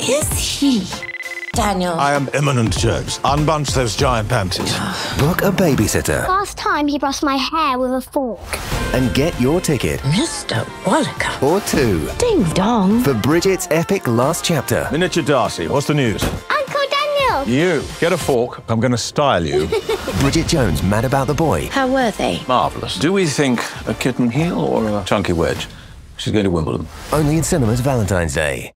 is he? Daniel. I am Eminent Jones. Unbunch those giant panties. Book a babysitter Last time he brushed my hair with a fork. and get your ticket, Mr. Wallaker. or two, Ding dong. for Bridget's epic last chapter. Miniature Darcy, what's the news? Uncle Daniel! You, get a fork. I'm going to style you. Bridget Jones, Mad About the Boy. How were they? Marvellous. Do we think a kitten heel or a chunky wedge? She's going to Wimbledon. Only in cinemas Valentine's Day.